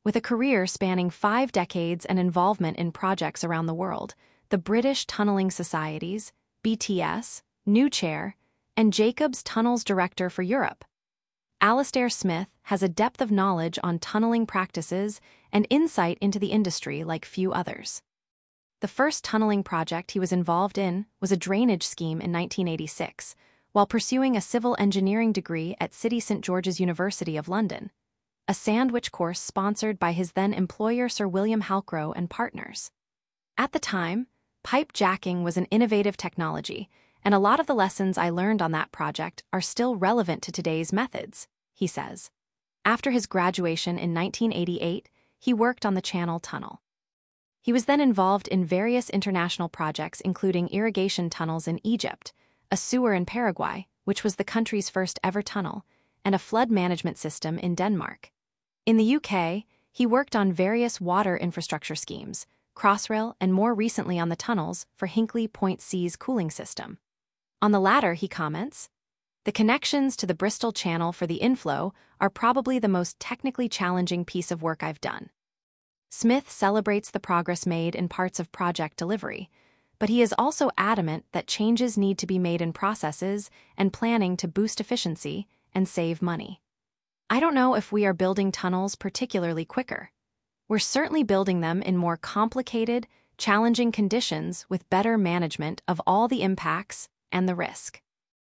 With a career spanning 5 decades and involvement in projects around the world, the British Tunnelling Societies, BTS, new chair, and Jacobs Tunnels Director for Europe. Alastair Smith has a depth of knowledge on tunneling practices and insight into the industry like few others. The first tunneling project he was involved in was a drainage scheme in 1986, while pursuing a civil engineering degree at City St George's University of London, a sandwich course sponsored by his then-employer Sir William Halcrow and partners. At the time, pipe jacking was an innovative technology, and a lot of the lessons I learned on that project are still relevant to today's methods, he says. After his graduation in 1988, he worked on the Channel Tunnel. He was then involved in various international projects including irrigation tunnels in Egypt, a sewer in Paraguay, which was the country's first ever tunnel, and a flood management system in Denmark. In the UK, he worked on various water infrastructure schemes, Crossrail, and more recently on the tunnels for Hinkley Point C's cooling system. On the latter, he comments, "The connections to the Bristol Channel for the inflow are probably the most technically challenging piece of work I've done." Smith celebrates the progress made in parts of project delivery, but he is also adamant that changes need to be made in processes and planning to boost efficiency and save money. "I don't know if we are building tunnels particularly quicker. We're certainly building them in more complicated, challenging conditions with better management of all the impacts and the risk.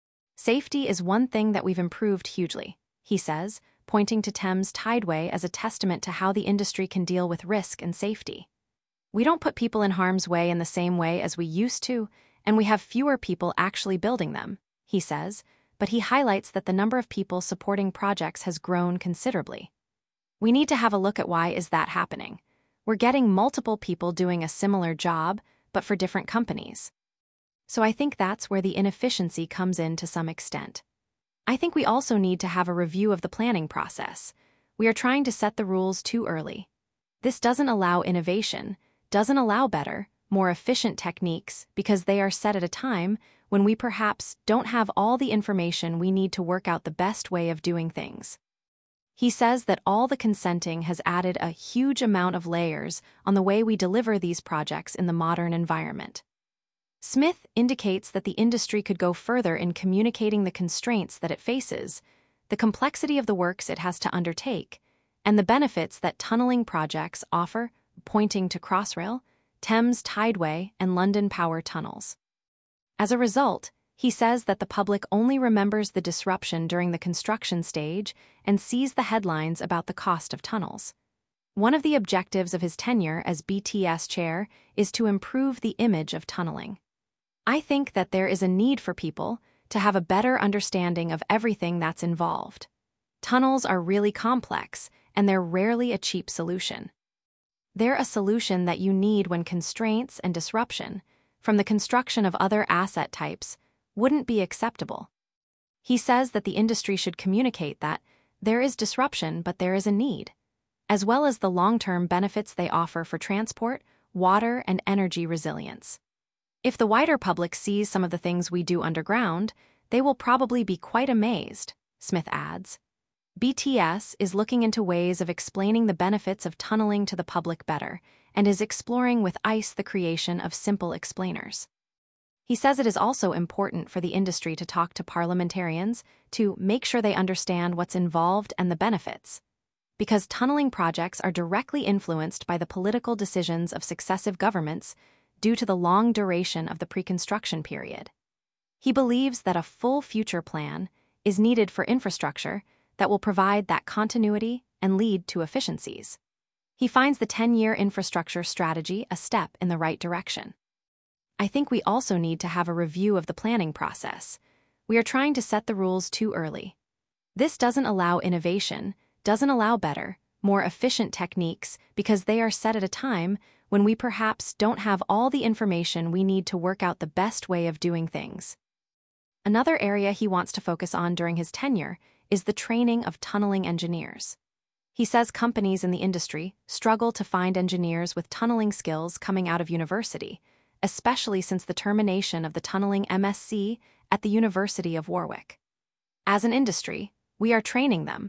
Safety is one thing that we've improved hugely," he says, pointing to Thames Tideway as a testament to how the industry can deal with risk and safety. "We don't put people in harm's way in the same way as we used to, and we have fewer people actually building them," he says, but he highlights that the number of people supporting projects has grown considerably. "We need to have a look at why is that happening. We're getting multiple people doing a similar job, but for different companies. So I think that's where the inefficiency comes in to some extent. I think we also need to have a review of the planning process. We are trying to set the rules too early. This doesn't allow innovation, doesn't allow better, more efficient techniques because they are set at a time when we perhaps don't have all the information we need to work out the best way of doing things." He says that all the consenting has added a huge amount of layers on the way we deliver these projects in the modern environment. Smith indicates that the industry could go further in communicating the constraints that it faces, the complexity of the works it has to undertake, and the benefits that tunneling projects offer, pointing to Crossrail, Thames Tideway, and London Power Tunnels. As a result, he says that the public only remembers the disruption during the construction stage and sees the headlines about the cost of tunnels. One of the objectives of his tenure as BTS chair is to improve the image of tunneling. "I think that there is a need for people to have a better understanding of everything that's involved. Tunnels are really complex, and they're rarely a cheap solution. They're a solution that you need when constraints and disruption, from the construction of other asset types, wouldn't be acceptable." He says that the industry should communicate that there is disruption, but there is a need, as well as the long-term benefits they offer for transport, water, and energy resilience. "If the wider public sees some of the things we do underground, they will probably be quite amazed," Smith adds. BTS is looking into ways of explaining the benefits of tunneling to the public better and is exploring with ICE the creation of simple explainers. He says it is also important for the industry to talk to parliamentarians to make sure they understand what's involved and the benefits, because tunneling projects are directly influenced by the political decisions of successive governments due to the long duration of the pre-construction period. He believes that a full future plan is needed for infrastructure that will provide that continuity and lead to efficiencies. He finds the 10-year infrastructure strategy a step in the right direction. "I think we also need to have a review of the planning process. We are trying to set the rules too early. This doesn't allow innovation, doesn't allow better, more efficient techniques because they are set at a time when we perhaps don't have all the information we need to work out the best way of doing things." Another area he wants to focus on during his tenure is the training of tunneling engineers. He says companies in the industry struggle to find engineers with tunneling skills coming out of university, especially since the termination of the tunneling MSc at the University of Warwick. "As an industry, we are training them,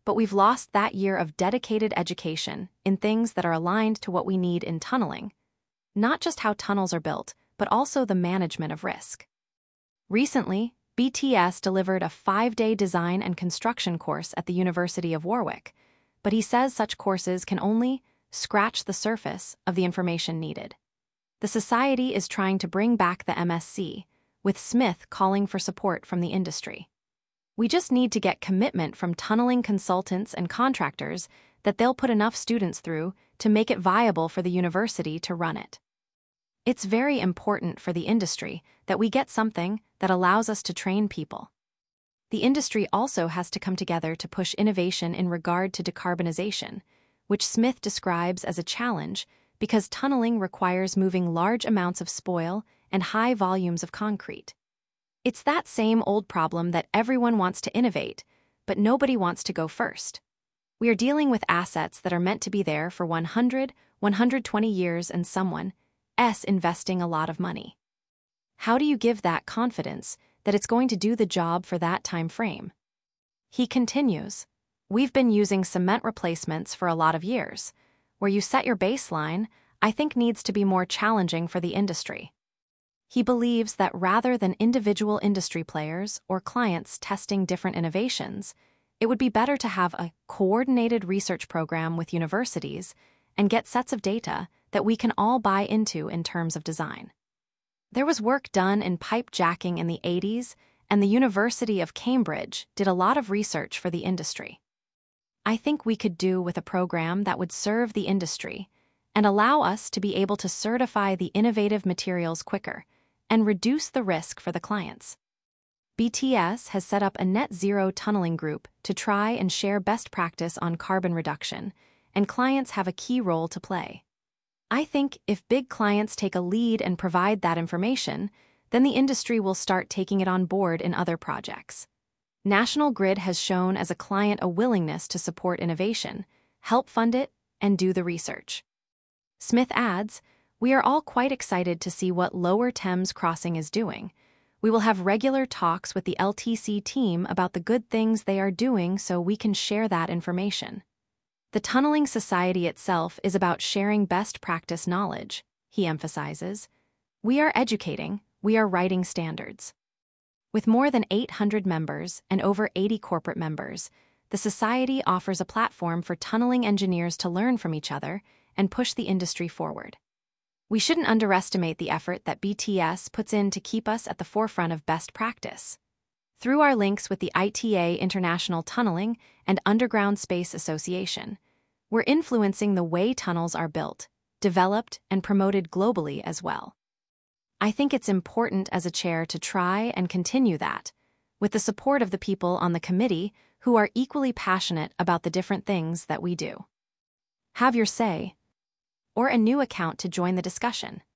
but we've lost that year of dedicated education in things that are aligned to what we need in tunneling. Not just how tunnels are built, but also the management of risk. Recently, BTS delivered a 5-day design and construction course at the University of Warwick, but he says such courses can only scratch the surface of the information needed. The society is trying to bring back the MSc, with Smith calling for support from the industry. We just need to get commitment from tunneling consultants and contractors that they'll put enough students through to make it viable for the university to run it. It's very important for the industry that we get something that allows us to train people. The industry also has to come together to push innovation in regard to decarbonization, which Smith describes as a challenge because tunneling requires moving large amounts of spoil and high volumes of concrete. It's that same old problem that everyone wants to innovate, but nobody wants to go first. We are dealing with assets that are meant to be there for 100, 120 years and someone else investing a lot of money. How do you give that confidence that it's going to do the job for that time frame? He continues, "We've been using cement replacements for a lot of years. Where you set your baseline, I think needs to be more challenging for the industry." He believes that rather than individual industry players or clients testing different innovations, it would be better to have a coordinated research program with universities and get sets of data that we can all buy into in terms of design. There was work done in pipe jacking in the 80s, and the University of Cambridge did a lot of research for the industry. I think we could do with a program that would serve the industry and allow us to be able to certify the innovative materials quicker and reduce the risk for the clients. BTS has set up a net zero tunneling group to try and share best practice on carbon reduction, and clients have a key role to play. I think if big clients take a lead and provide that information, then the industry will start taking it on board in other projects. National Grid has shown as a client a willingness to support innovation, help fund it, and do the research. Smith adds, "We are all quite excited to see what Lower Thames Crossing is doing. We will have regular talks with the LTC team about the good things they are doing so we can share that information." The Tunneling Society itself is about sharing best practice knowledge, he emphasizes. We are educating, we are writing standards. With more than 800 members and over 80 corporate members, the Society offers a platform for tunneling engineers to learn from each other and push the industry forward. We shouldn't underestimate the effort that BTS puts in to keep us at the forefront of best practice. Through our links with the ITA International Tunneling and Underground Space Association, we're influencing the way tunnels are built, developed, and promoted globally as well. I think it's important as a chair to try and continue that, with the support of the people on the committee who are equally passionate about the different things that we do. Have your say, or a new account to join the discussion.